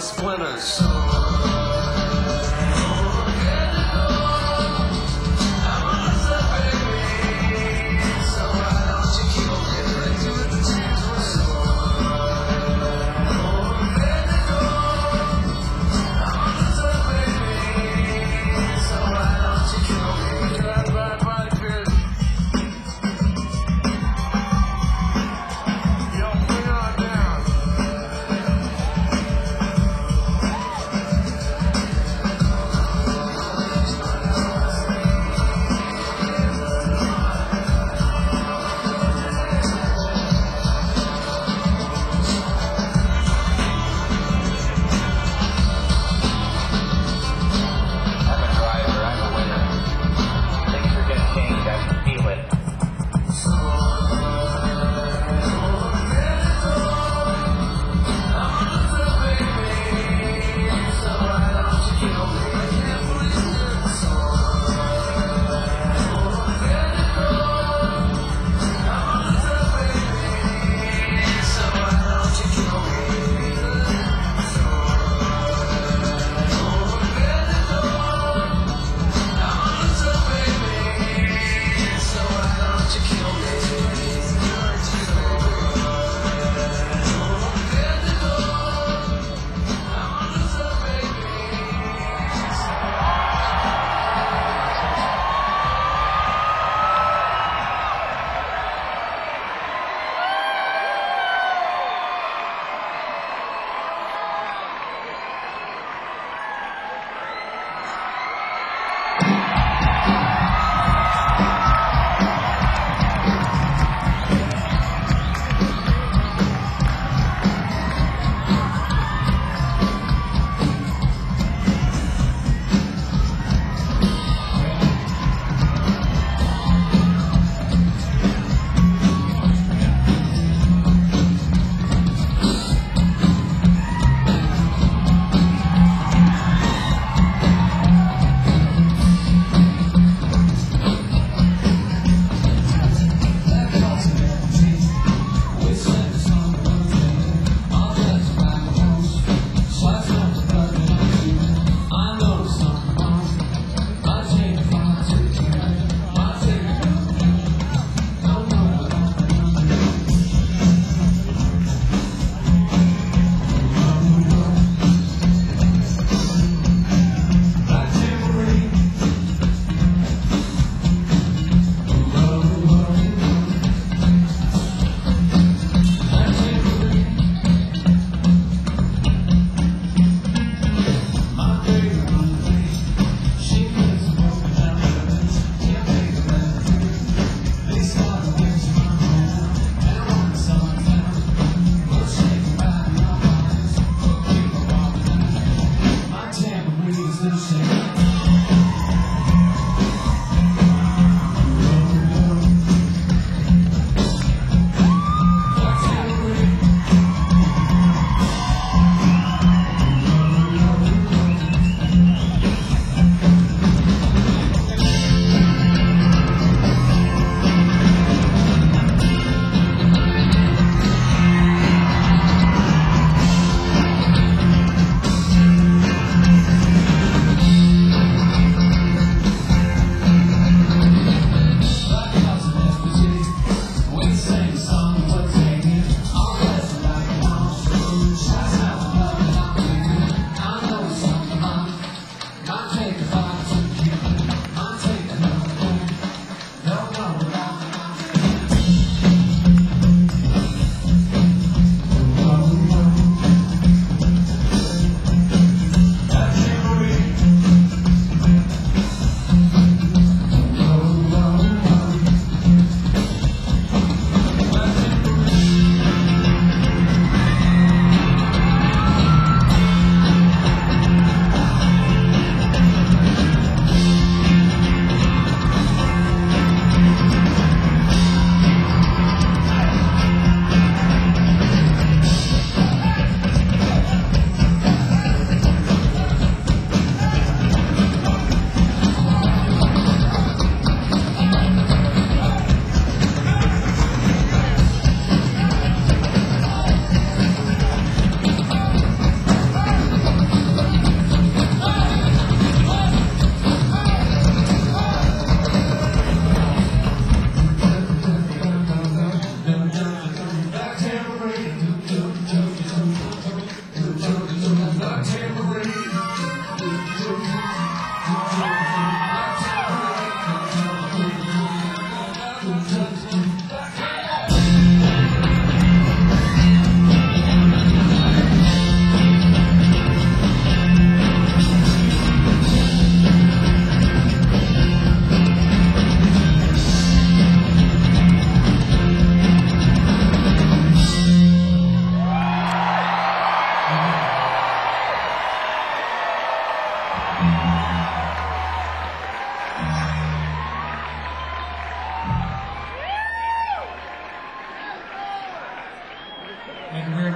splinters.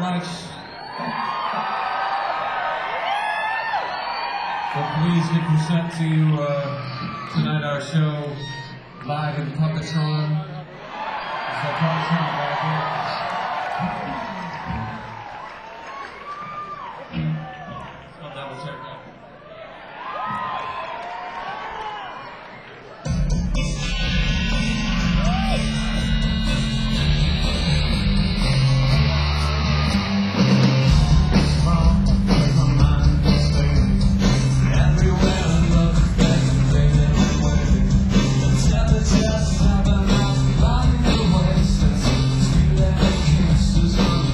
much. So please get consent to tonight our show live in Puppetron. It's a Puppetron back here. I'll double check that. Just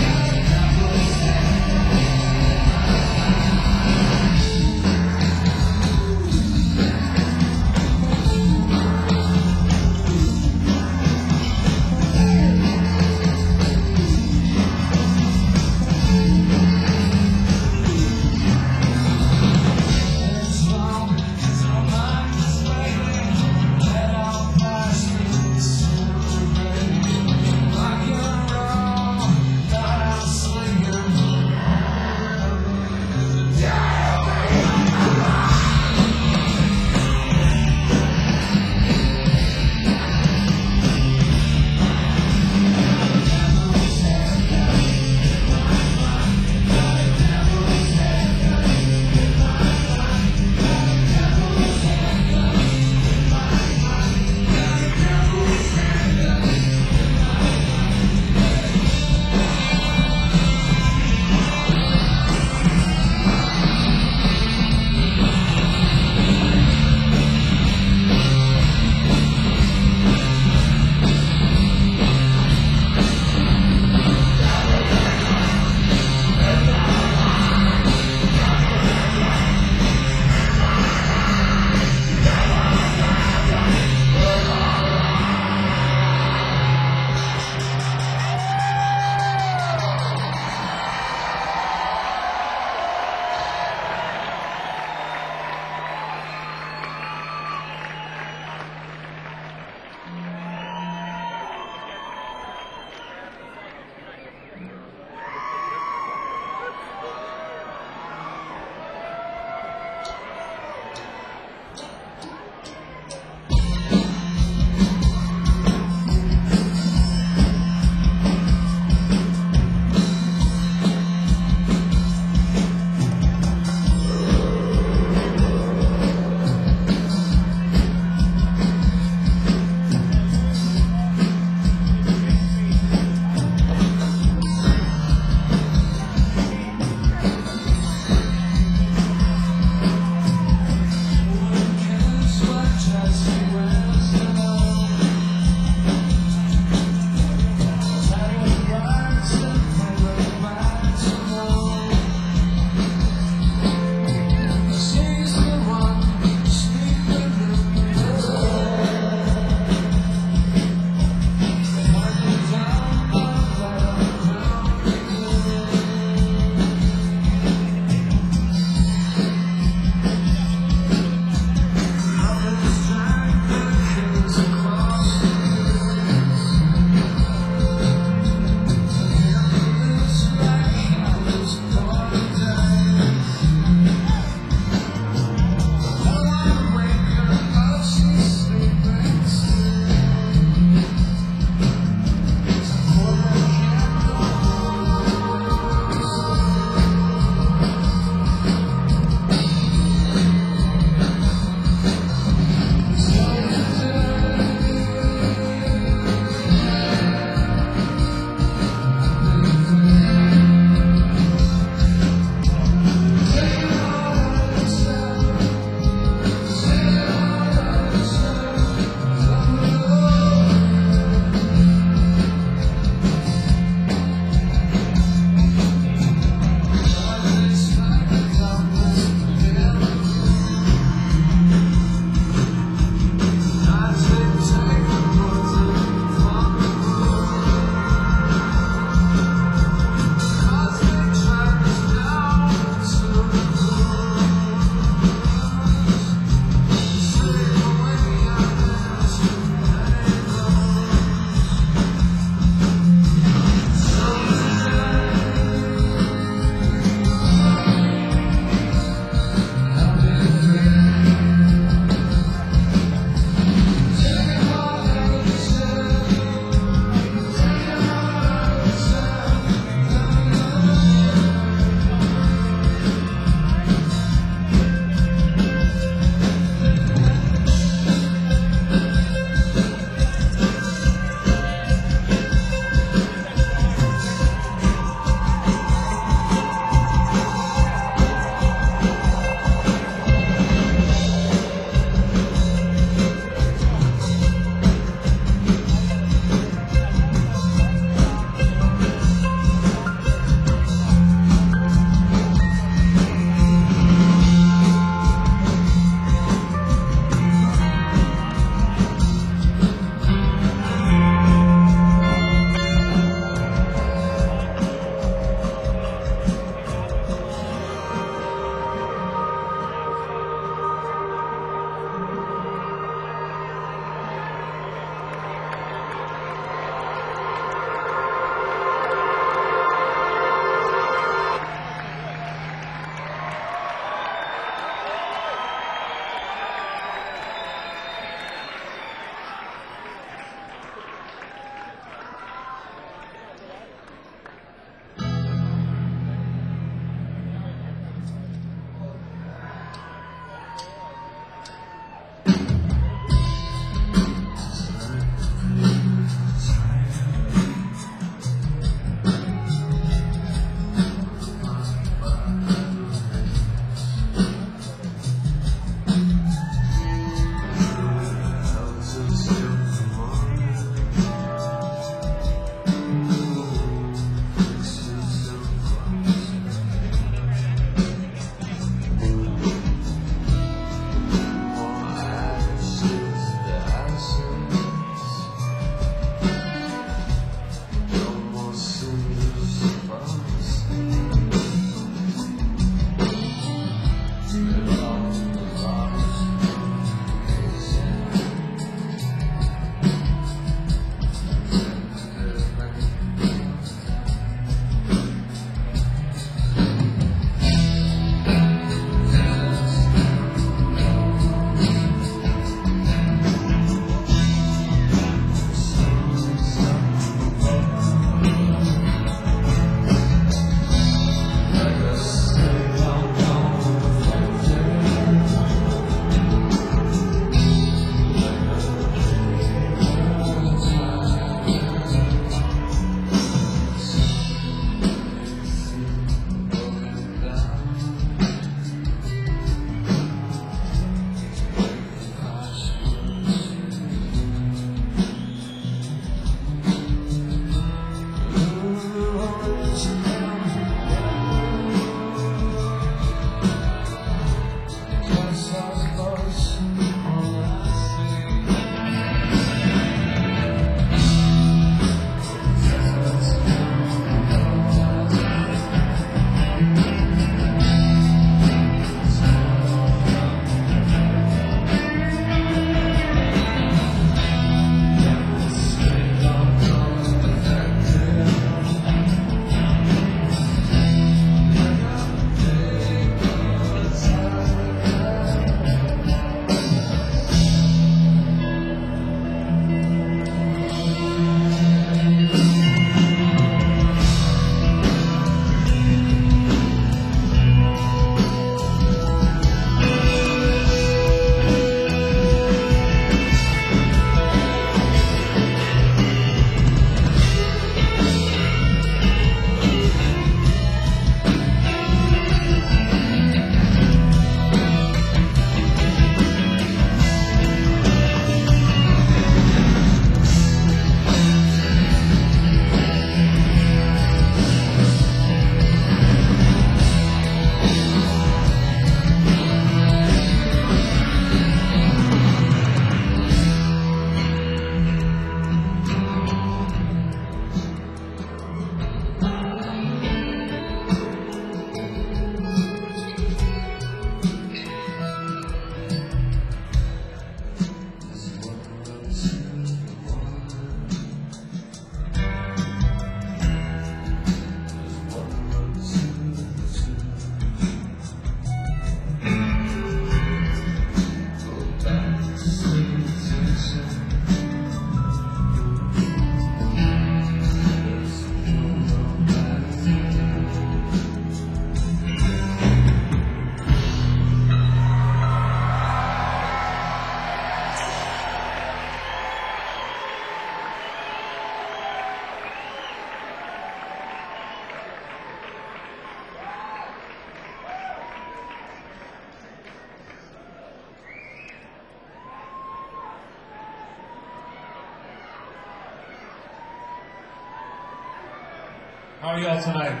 How are y'all tonight?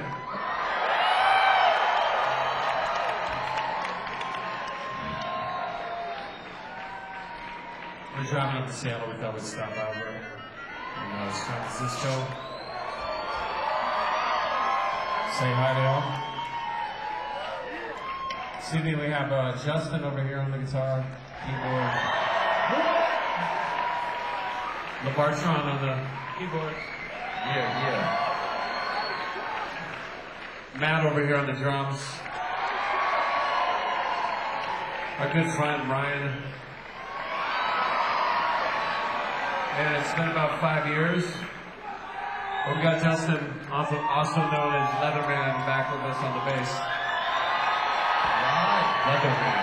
We're driving up to Seattle. We thought we'd stop out here in San Francisco. Say hi to y'all. This evening we have Justin over here on the guitar, keyboard. LeBartron on the keyboard. Yeah. Matt over here on the drums. Our good friend Ryan. And it's been about 5 years. But we got Justin, also known as Leatherman, back with us on the bass. Right. Leatherman.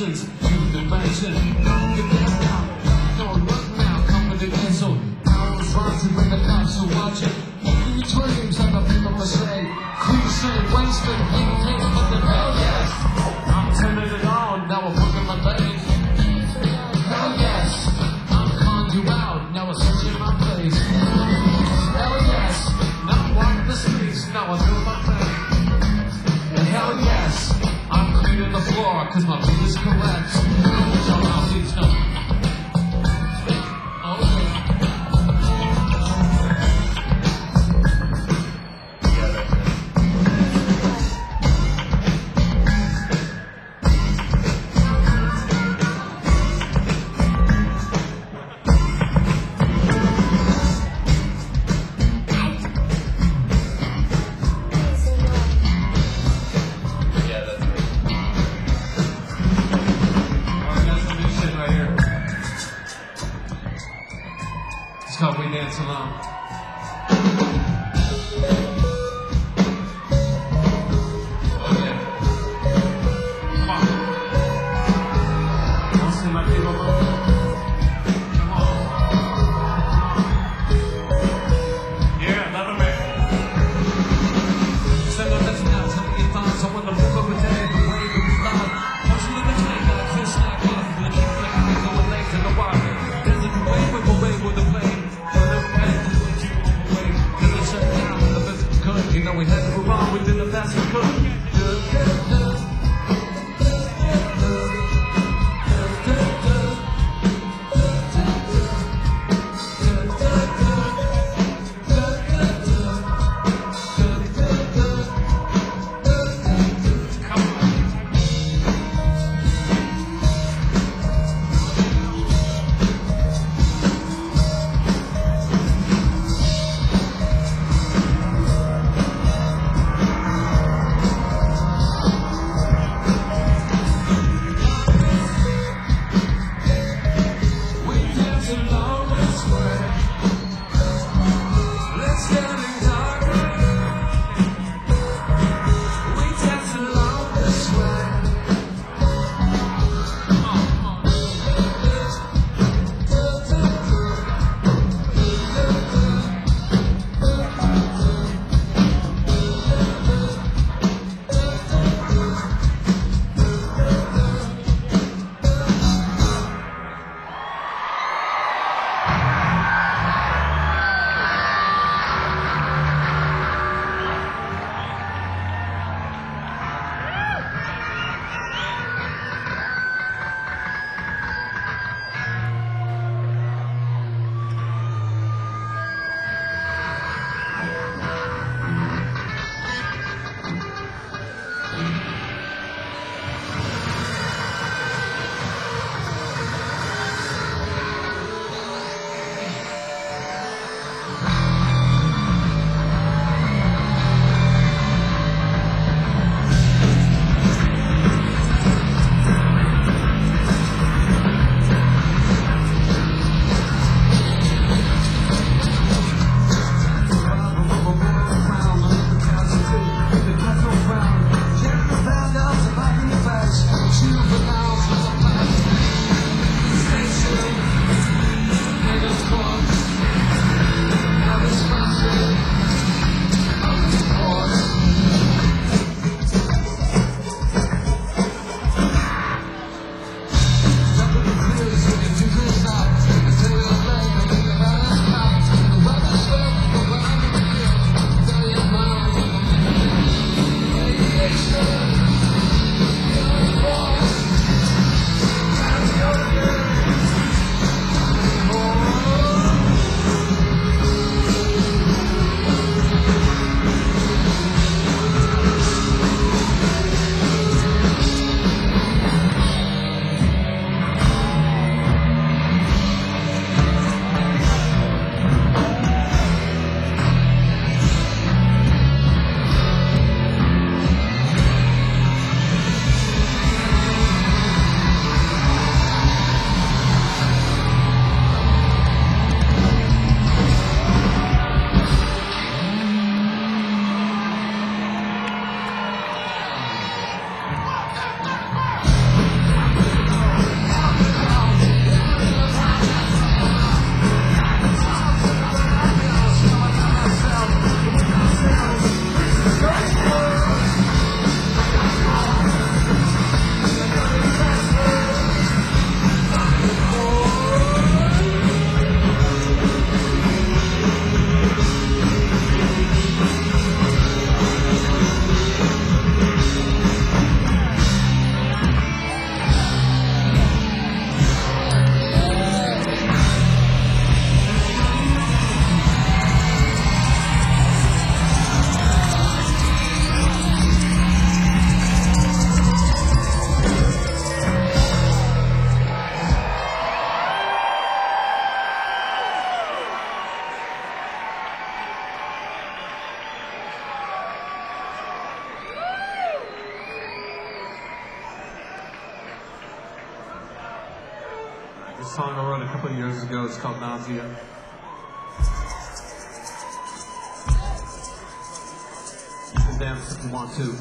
emotions to the mansion. Get down now, don't look now, come with the cancel. I was rising with the cops to watch it. In your dreams, I'm a bit of a slave. Cliche, wasted, you can't put the hell yes. I'm turning it on, now I'm working my legs. Hell yes, I'm calling you out, now I'm switching my place. Hell yes, now I'm walking the streets, now I do my thing. And hell yes, I'm cleaning the floor, cause my beat is correct. So I'll teach them. How we dance along. Oh yeah. Come on. Don't seem like people move. Come on. Yeah, love it. Send a message now, tell me your thoughts. I want to move up with day, the way that we fly. Once you live in time, got a clear snack off. And keep the high going late in the water. There's a way with the plane. You know we had to move on, we did the best we could. This song I wrote a couple of years ago. It's called Nausea. You can dance if you want to.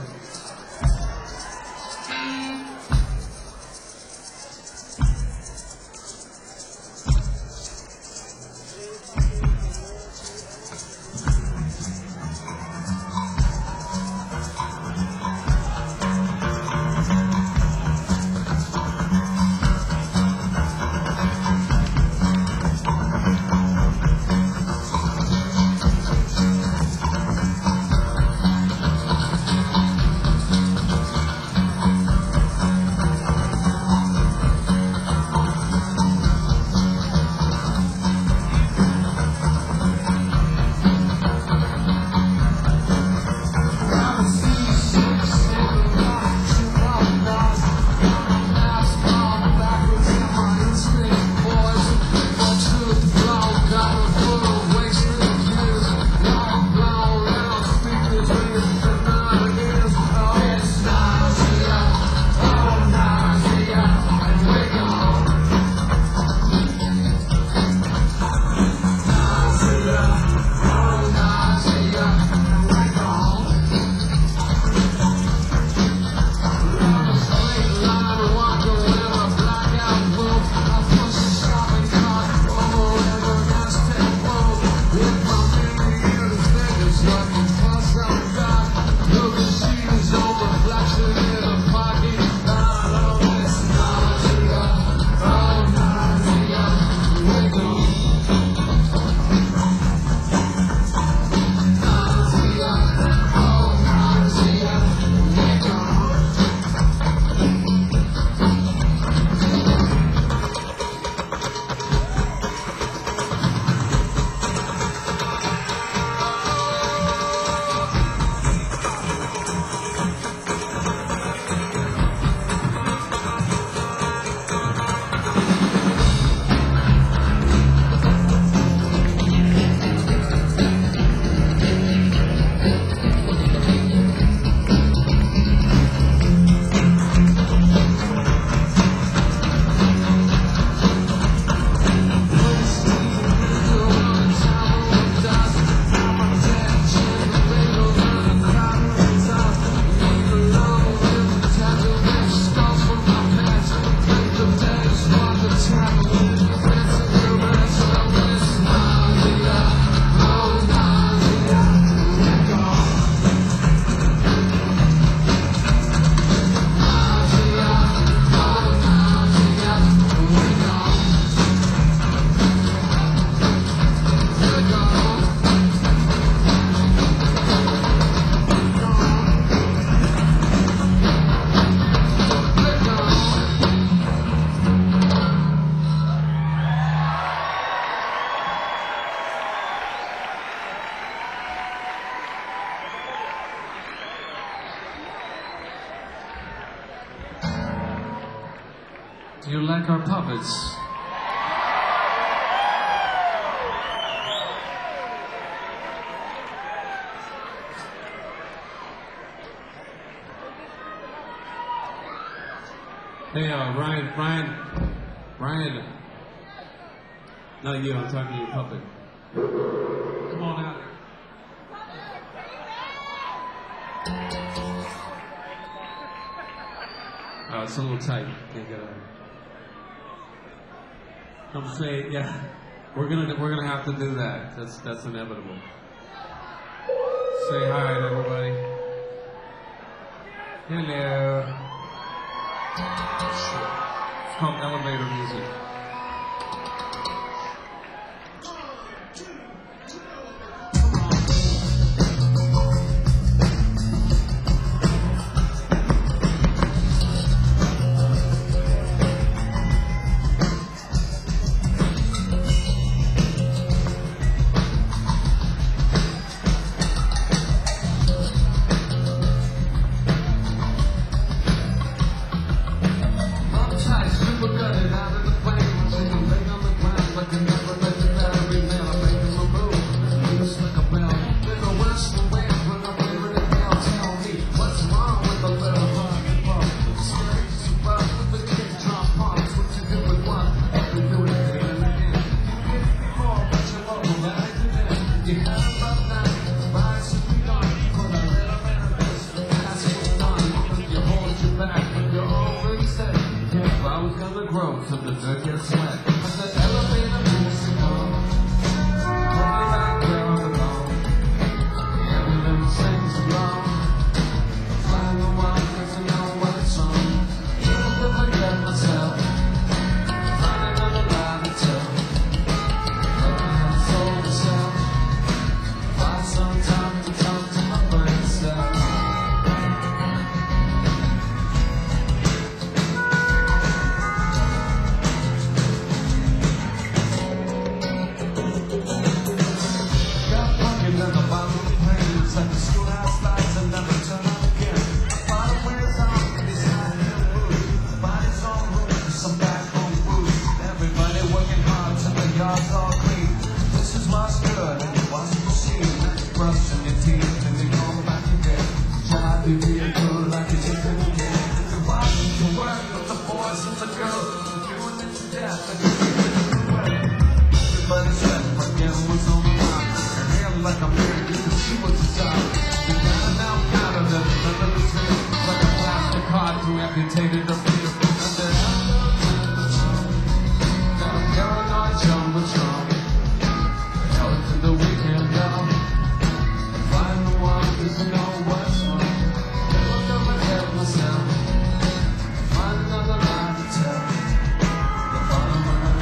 Do you like our puppets? Hey, Ryan. Not you, I'm talking to your puppet. Come on out here. Oh, it's a little tight. Can't get out. Come say, yeah. We're gonna have to do that. That's inevitable. Say hi to everybody. Hello. It's called elevator music. Super gutted out of the flame, sitting laying on the ground like was gonna grow till the dirt gets wet. But the elevator moves to go. Only back there on the road. The ambulance sings along. Flying the wild cause I know what it's on. Even if I get myself. Find another lie to tell. Let me have soul to sell. Find some time to talk to my brain cells. At the bottom of the plane, it's like the schoolhouse lights and never turn on again. Bottom wears on, it's hot in the mood. Body's on room for some back home food. Everybody working hard till the yard's all clean. This is what's good and the washing machine. Brushing your teeth and you're going back again. Try to be good like you're chicken again. You're watching the work of the boys and the girls. Doing it to death and you're feeling it well. Everybody's ready, but guess what's on the line? Like I'm here, you can see what's inside. You got an out of it, under the tree. Like a plastic card to amputated the feet. And then got a paranoid jumbotron. Held to the weekend down. Find the one who's to know what's wrong. Never never get myself. Find another lie to tell. The bottom of my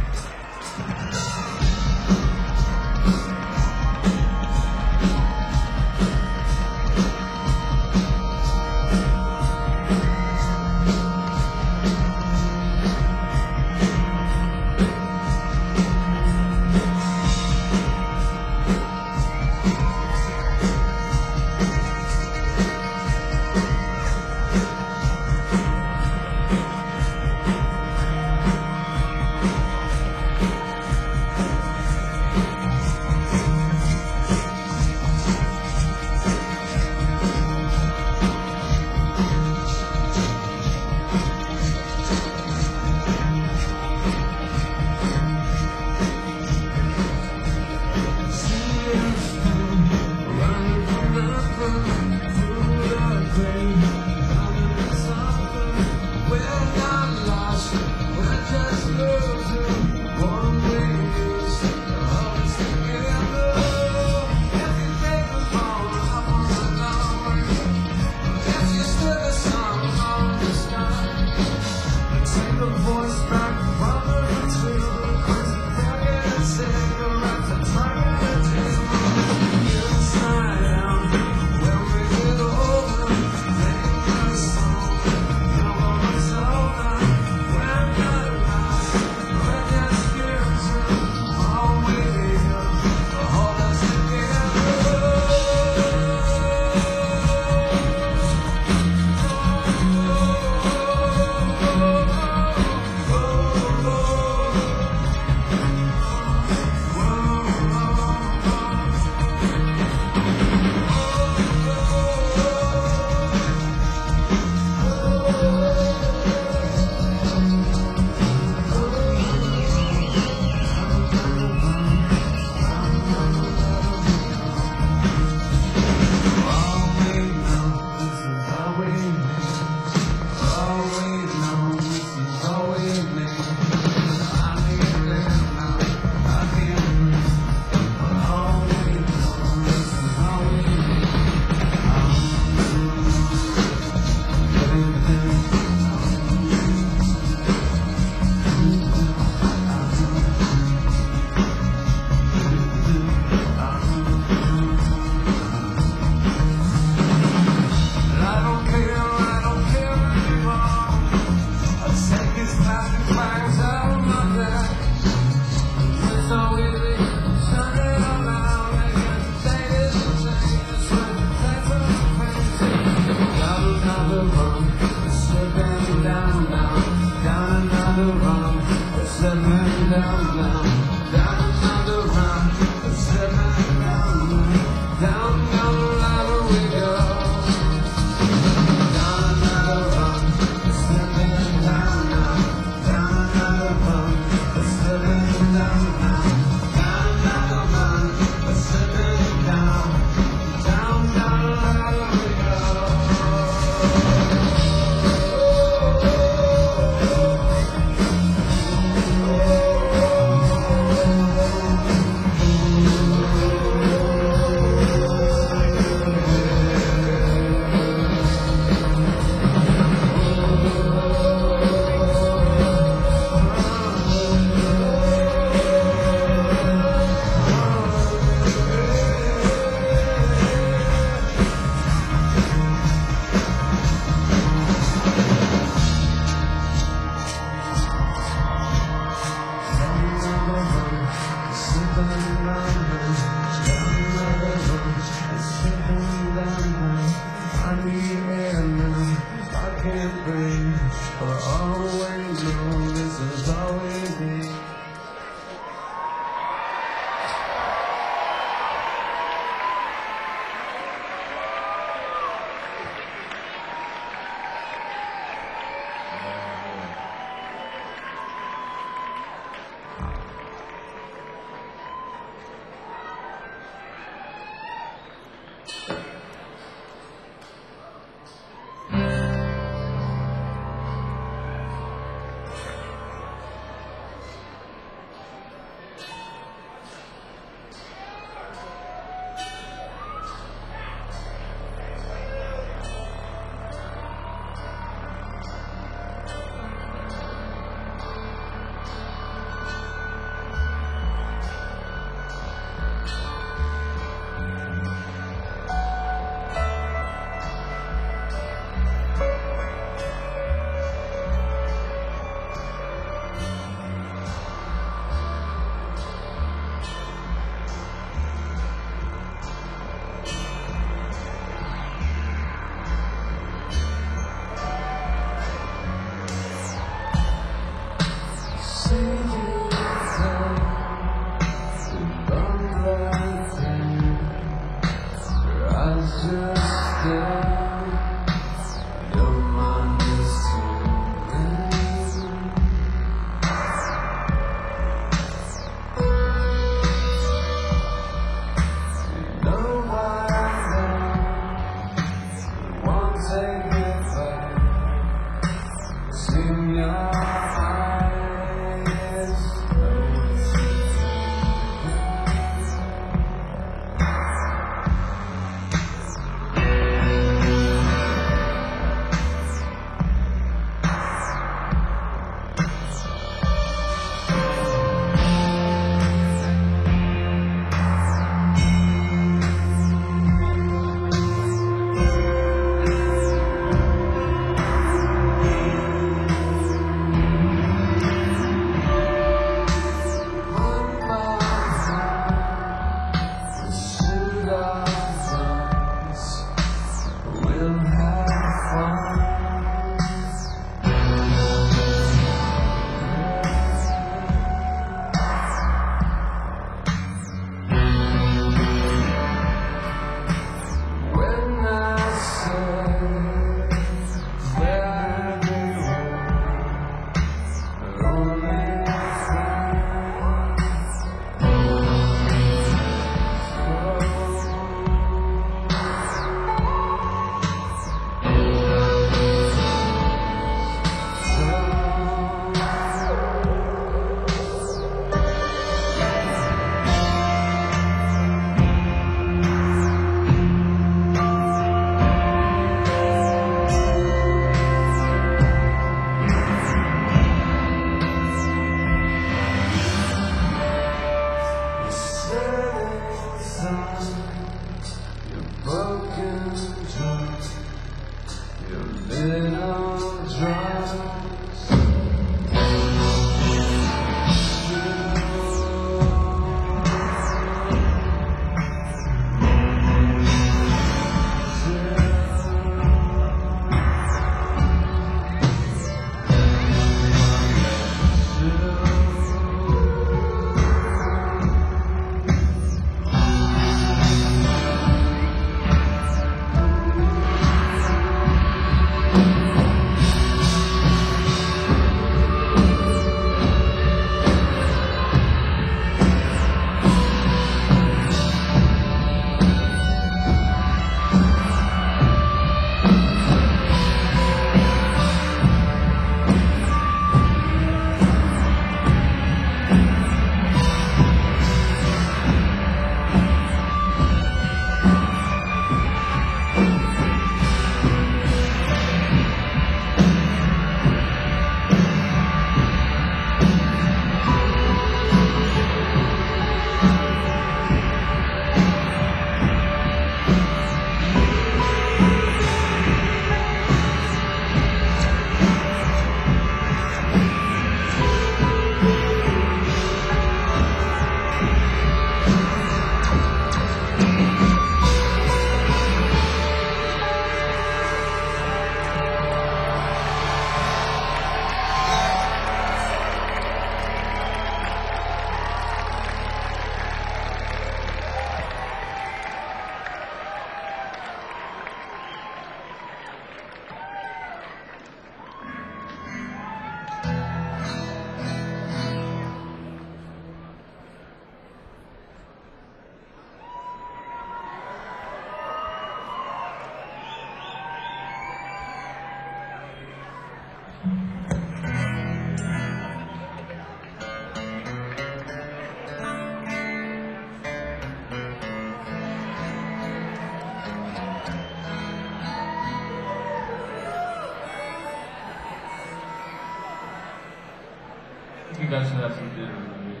You guys should have some dinner with me.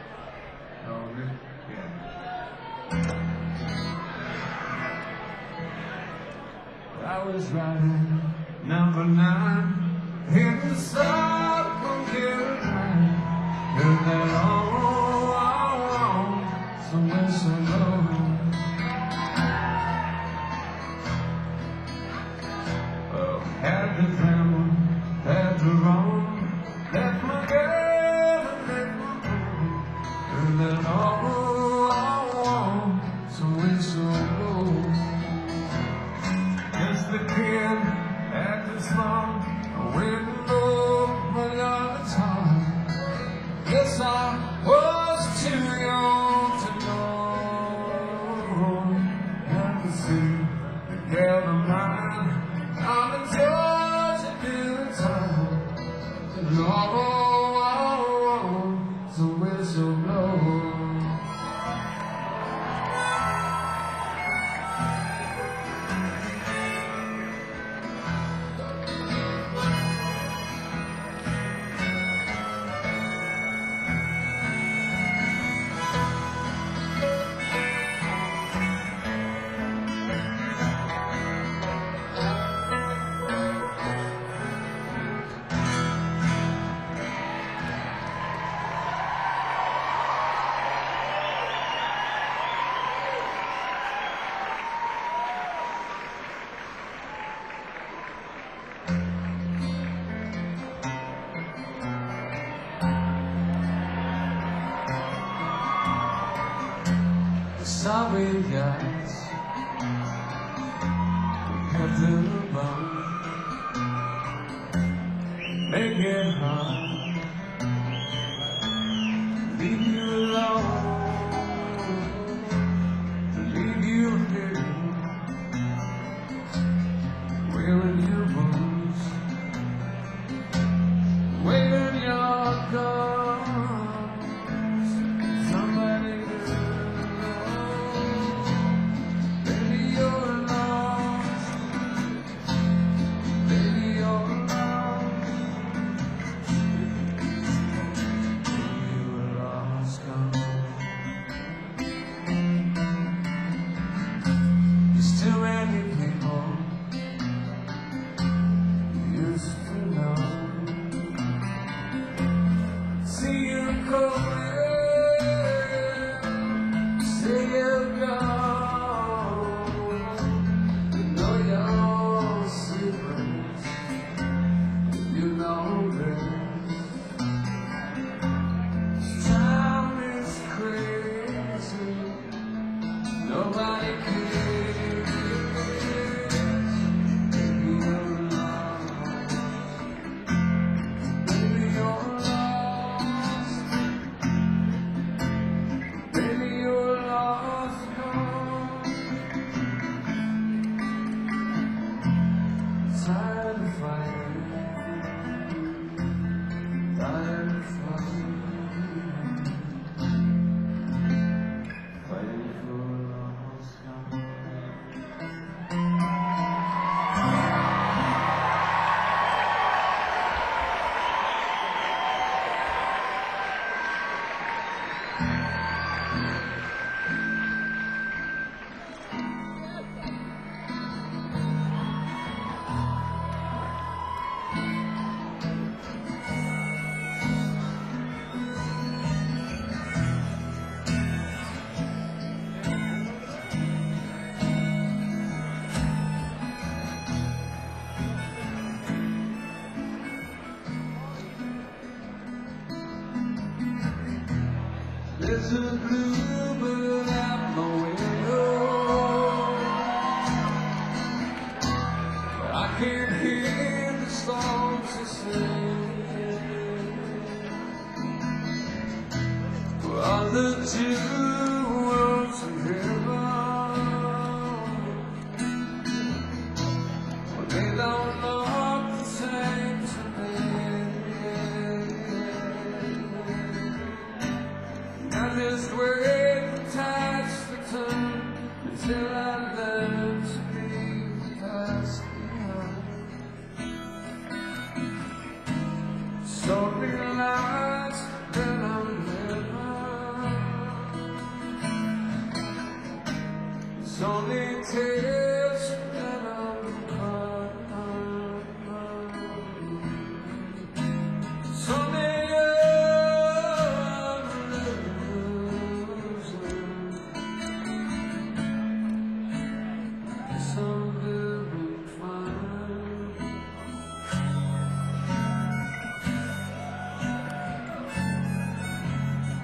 Oh, yeah. I was riding number 9 in the South Carolina, and then somewhere so low. Had the family, had the wrong, left my girl and left my home, and then somewhere so low. huellas of the bone. Make it hard, leave you alone, leave you here, wearing your wounds, waiting your guns. Somebody baby, you're lost. Baby, you're lost. You're lost, gone. There's too many people you used to know. See you coming, see you go. You know your secrets, you know this. Time is crazy, nobody cares. Baby, you're lost. Baby, you're lost. Baby, you're lost, gone. Tired of fighting, tired of fighting, fighting for a lost cause. There's a bluebird at my window, but I can't hear the songs they sing. Well, the two worlds of heaven, well, they don't look the same to me. I just wait for tides to turn until I learn to leave the past behind. So realize that I'm living. It's only tears that I'm crying. It's only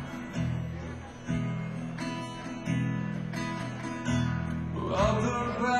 of the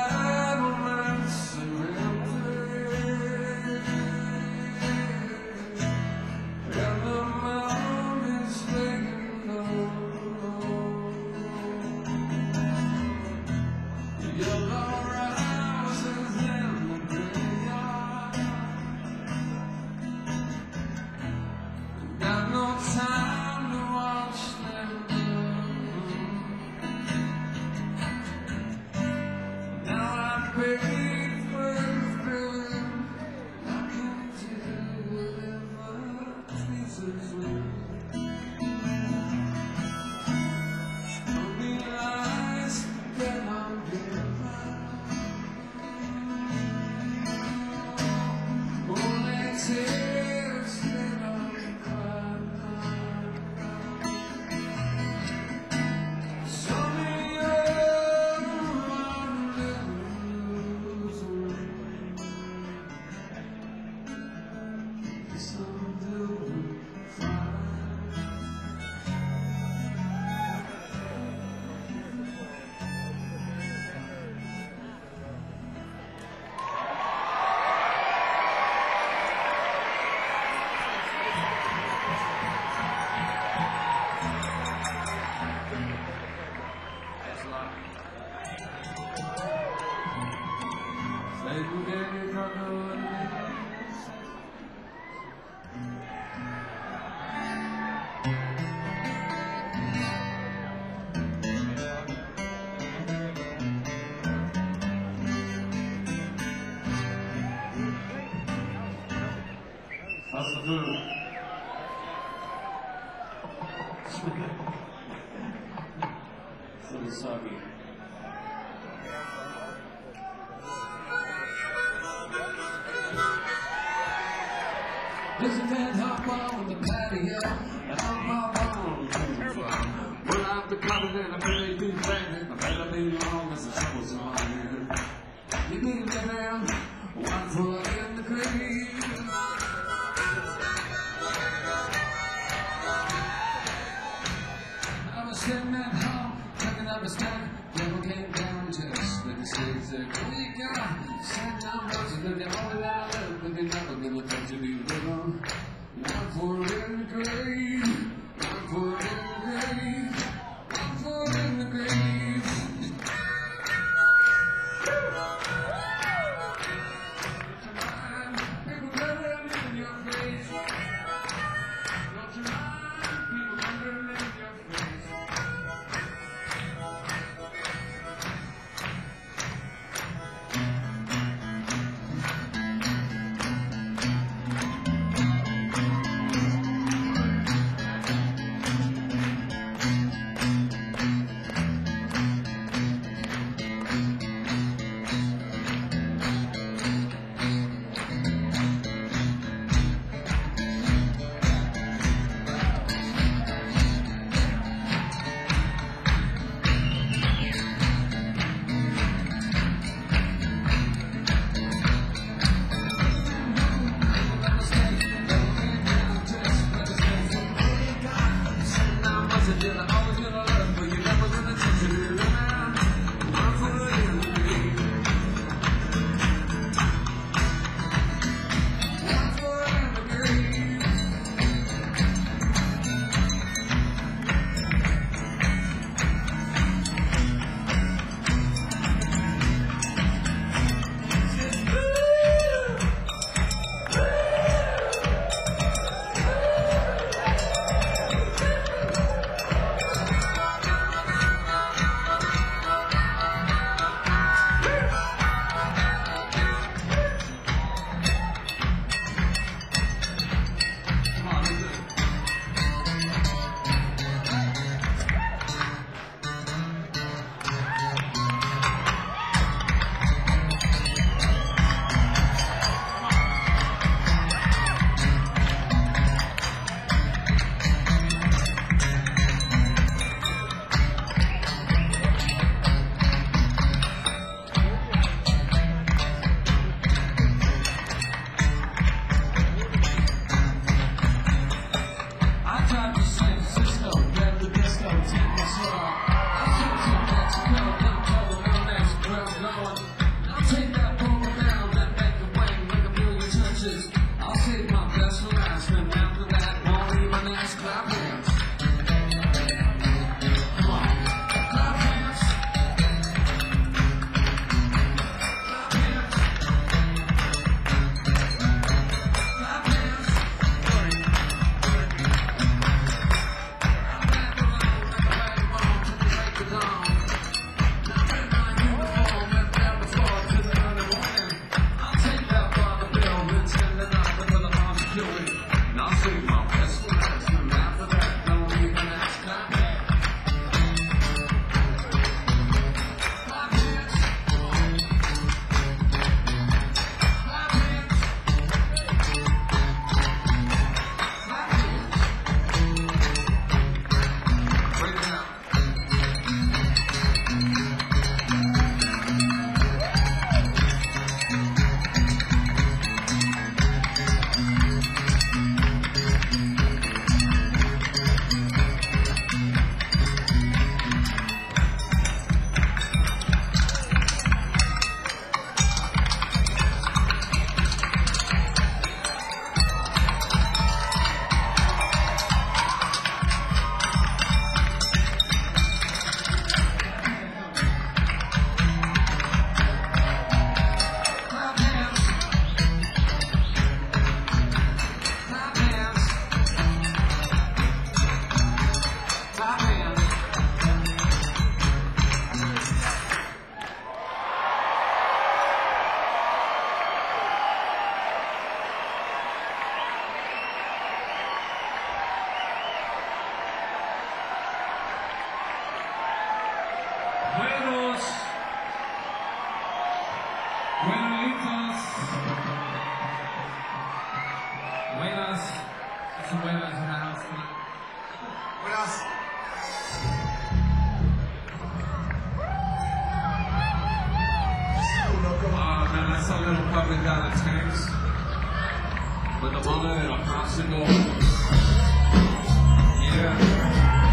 How's the food? It's a little soggy. There's a dead hot wall in the patio, and I'm hot on. Well, I'm the continent, I'm really big pregnant. I better be long as the trouble's in my ear. You need a man, one foot in the grave. I was sitting at home, cooking up a snack. Devil came down to us with the sticks there. What do you got? Sat down, roses, but they all that I live, but they never gonna touch you, leave it alone. One foot in the grave, one foot in the grave, one foot in the grave. People running in your face. Don't you mind people running in your face? little public down in tanks with the mother and a popsicle. Yeah.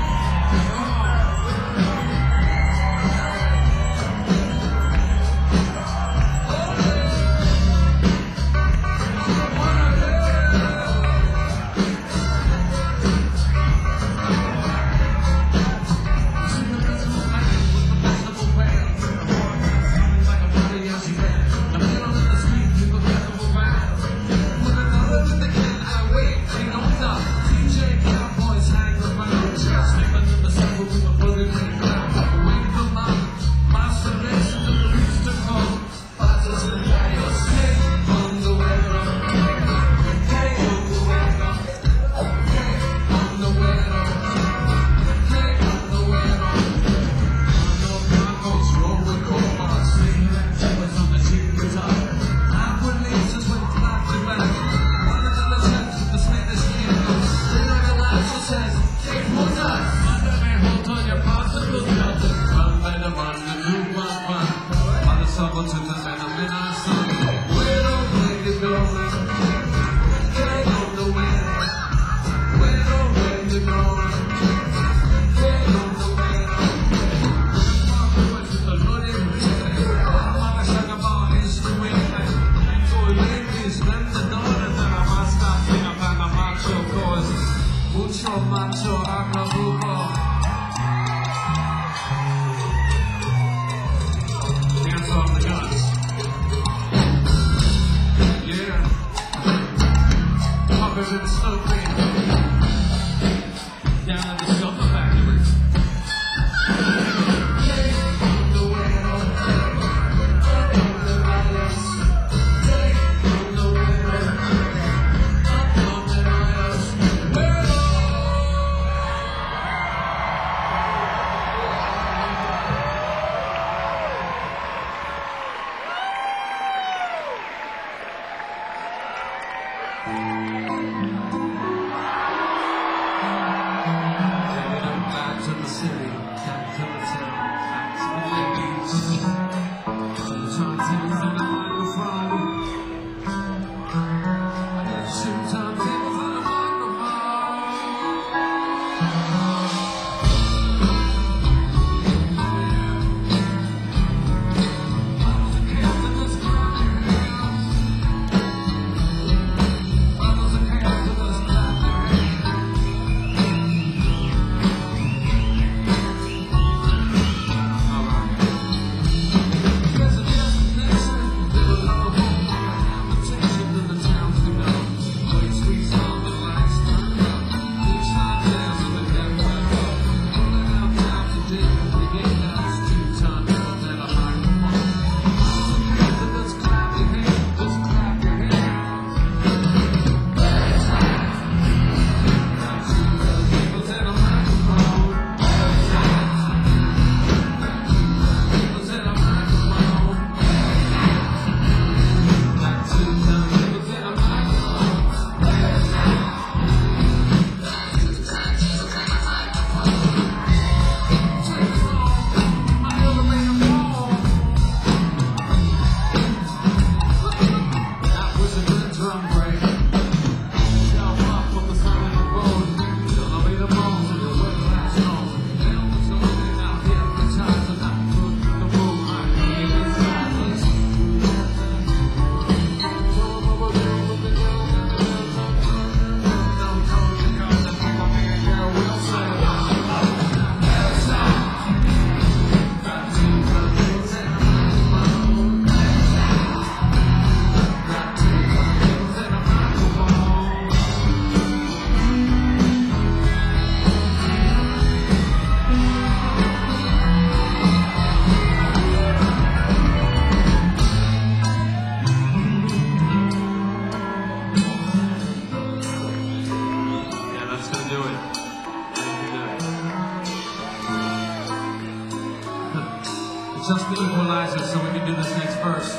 Just the equalizer, so we can do this next verse.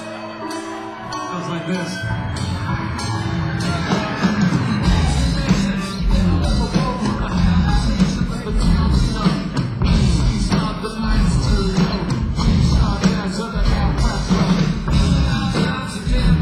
Goes like this. Start the lights too low. Start down to the half past.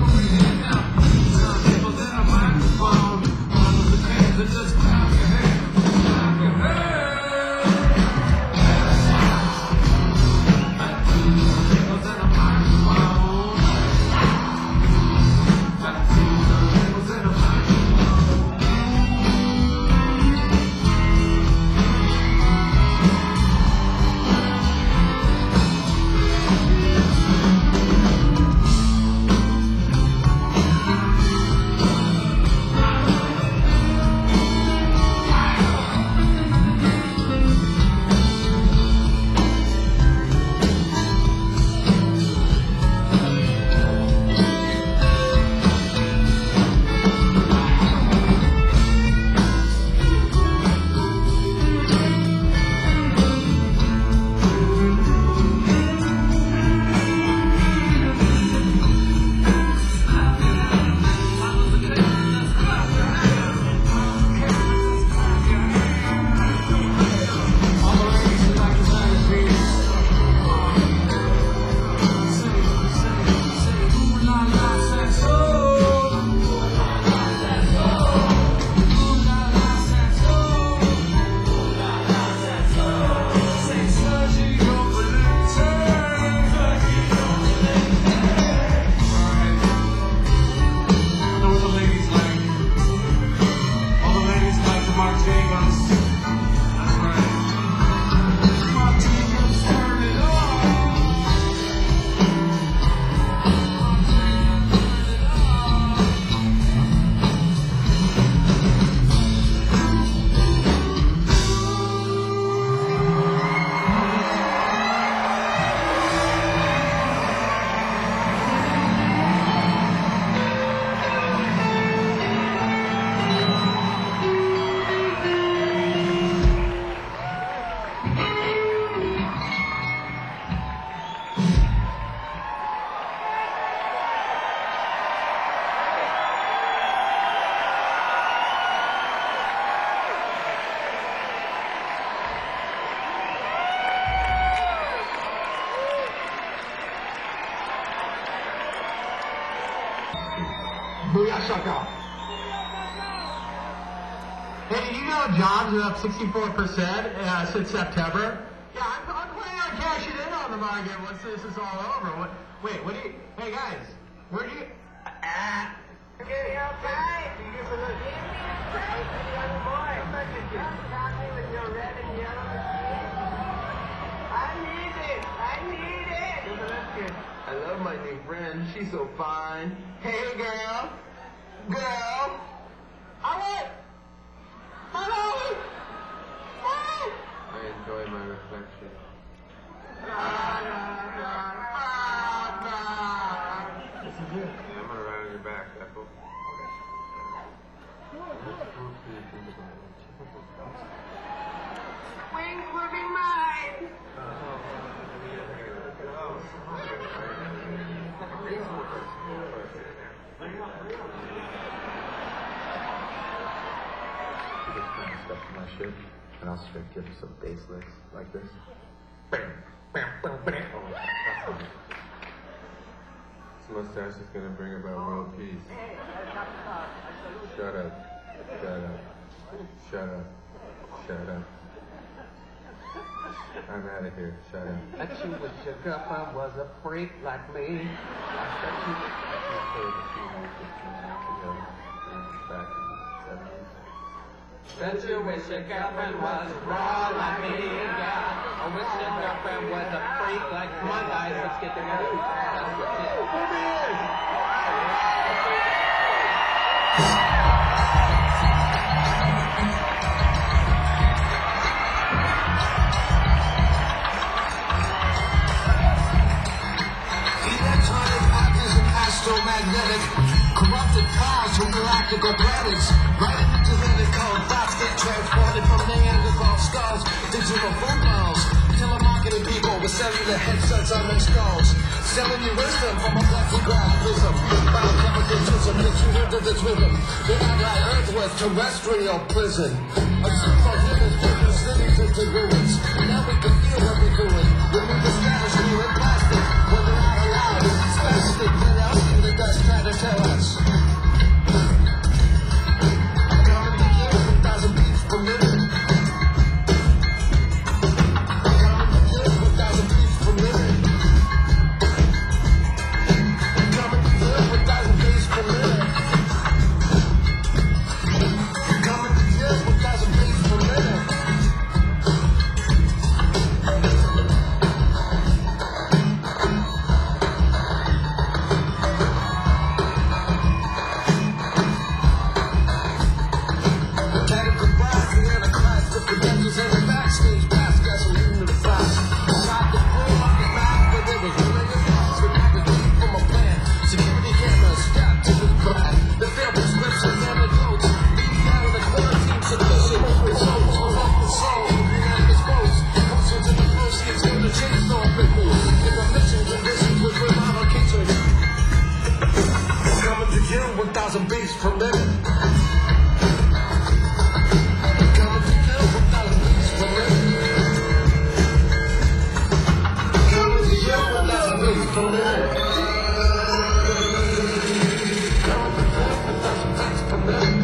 Yeah, shut up. Hey, did you know jobs are up 64% since September? Yeah, I'm planning on cashing in on the market once this is all over. Wait, what do you... Hey, guys, where do you... Give me a break. Give me a break. Young boy, tell me with your red and yellow machine. I need it. I love my new friend. She's so fine. Hey, girl. I enjoy my reflection. This is it. I'm gonna ride on your back, Ethel. Wings will be mine. Stuff to my shit, and I'll straight give him some bass licks like this. This mustache is gonna bring about world peace. Shut up. I'm out of here. Shut up. I bet you wish your girlfriend was a freak like me. I bet you Bet you wish your girlfriend was raw like me, yeah. I wish your girlfriend was a freak like... Come on, guys, let's get together. That's what's Electronic objects and astromagnetic corrupted clouds from galactical planets. Right into the code, thoughts get transported from Neanderthal skulls to digital phone calls. Telemarketing people with cellular headsets on their skulls. Selling you wisdom from a plexiglass prism. Biochemical that you into this rhythm. They act like Earth was terrestrial prison. A superhuman putting cities into ruins. Now we can feel what we're doing. Remove the status we were plastic. When they're not allowed, it's spastic. Get out in the dust, try to tell us. Coming to kill 1,000 beats per minute. Coming to kill 1,000 beats per minute. Coming to kill 1,000 beats per minute. Coming to kill 1,000 beats per minute. Beats per minute. Coming to kill 1,000 beats per minute. Coming to kill 1,000 beats per minute. Coming to kill 1,000 beats per minute.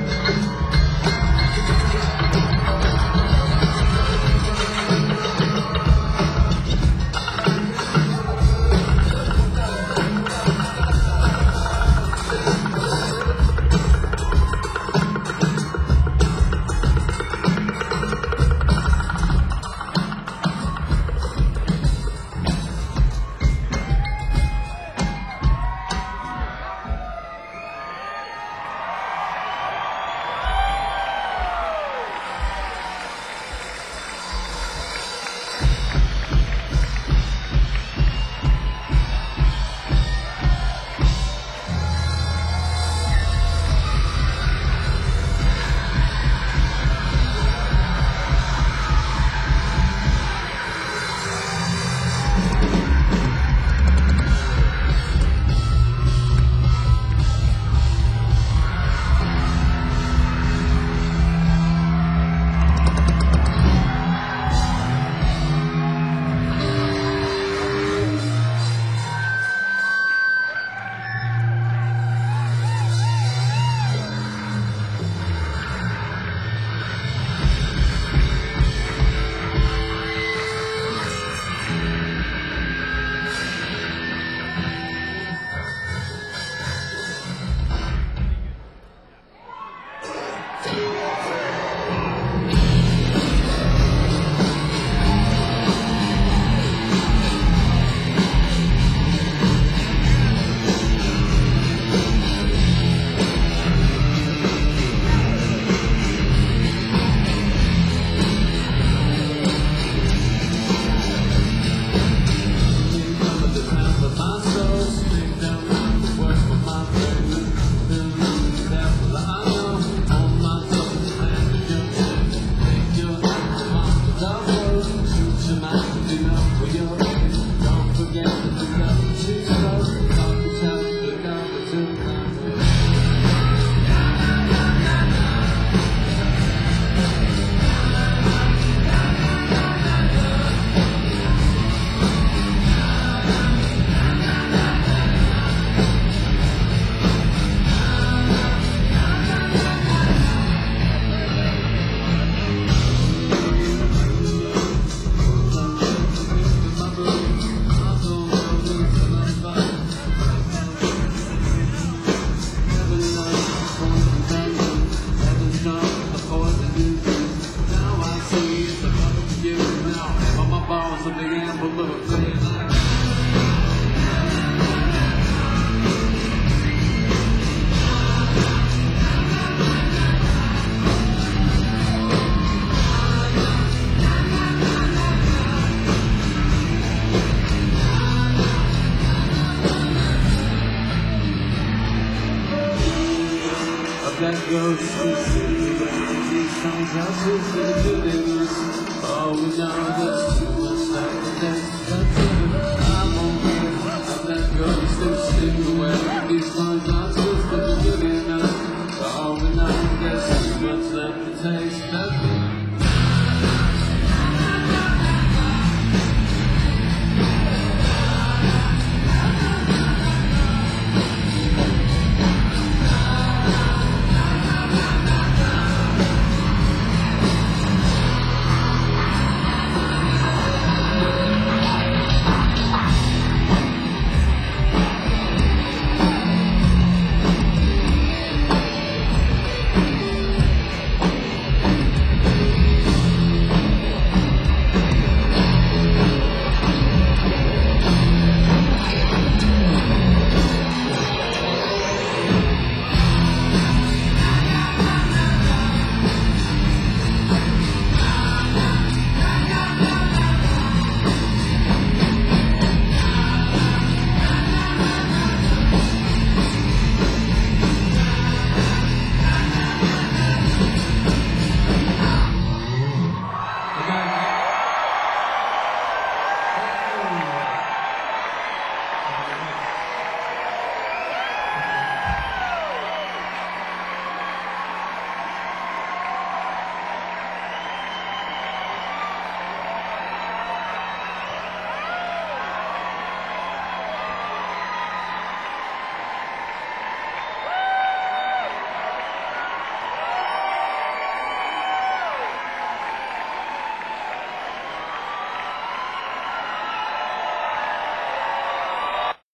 Go to see these songs are so good. Oh, we know there's too much like that.